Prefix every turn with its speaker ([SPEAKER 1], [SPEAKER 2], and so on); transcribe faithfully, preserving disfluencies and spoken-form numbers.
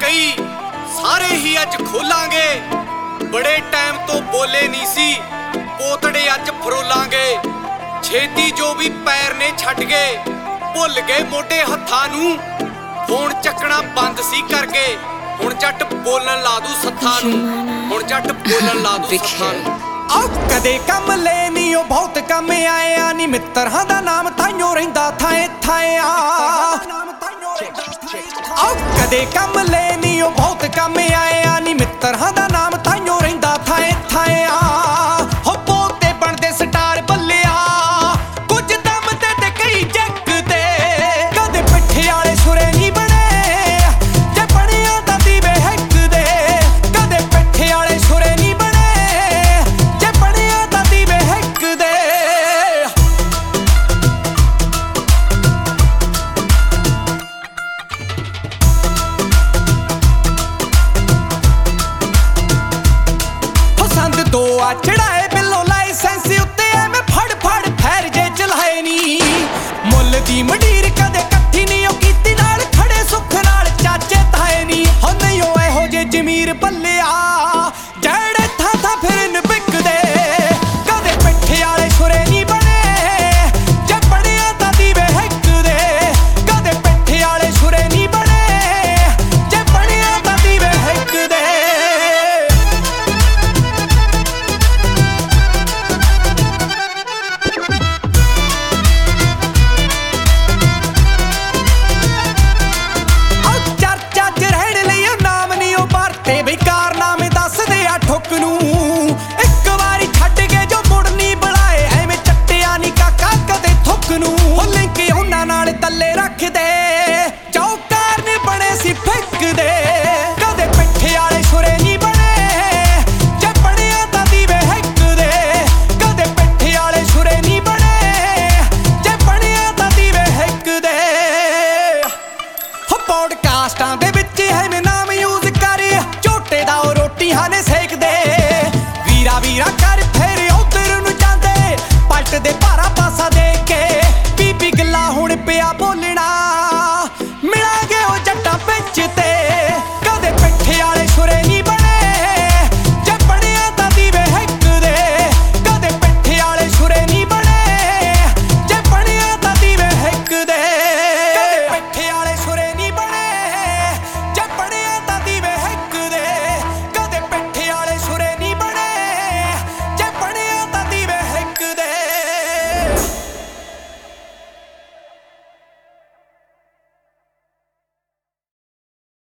[SPEAKER 1] कई सारे ही अज खोलांगे। बड़े टाइम तो बोले नहीं सी पोतड़े अज फरोलांगे। छेती जो भी पैर ने छड्ड गए भुल गए मोढे हत्थां नूं। फोन चकना बंद सी करके हुण जट बोलन ला दू सत्थां नूं। हुण जट बोलन ला दू सत्थां नूं।
[SPEAKER 2] आओ कदे कम ले नी ओ बहुत कम आया नी मित्तरां दा नाम ताइयों रहिंदा थाए थाए आ। आओ कदे कम ले नी ओ बहुत कम आया नी मित्तरां दा नाम ताइयों रहिंदा थाए थाए आ। हो पोते बनदे स्टार बल्लिया कुछ दम ते ते कई जग दे। कदे पिट्ठे वाले सुरे नहीं बने जे बणिया दा दीवे हक दे। कदे पिट्ठे वाले सुरे नहीं बने जे बणिया दा दीवे हक दे। संद दो आ चढ़ाए बिलो लाइसेंस उत्ते मैं फड़ फड़ फैर जे चलाए नी। मुल दी मंडीर कदे कट्ठी नहीं ओ कीती नाल खड़े सुख नाल चाचे ताए नी। हो नहीं ओ एहो जे जमीर पल्लिया जड़े था था फिर बिकदे। कदे पिट्ठे वाले सुरे नहीं बने जे बणिया दा दीवे हक दे। कदे पिट्ठे वाले सुरे नहीं बने जे बणिया दा दीवे हक दे। ठुक नूं एक वारी छड्ड के जो मुड़ नी बुलाए एवें चट्टिया नी काका कदे थुक नूं। हो लिंक उन्हां नाल तल्ले रख दे चौकार ने बने सी फिक दे। कदे पिट्ठे वाले सुरे नी बने जे बणिया दा दीवे हक दे। कदे पिट्ठे वाले सुरे नी बने जे बणिया दा दीवे हक दे। हो पॉडकास्टां दे विच है नाम यूज कर झोटे दा रोटियां ने सेक दे। वीरा वीरा कर फिर उधर नूं जांदे पलट दे भारा पासा दे के बीबी गल्ला हुण पिया बोलण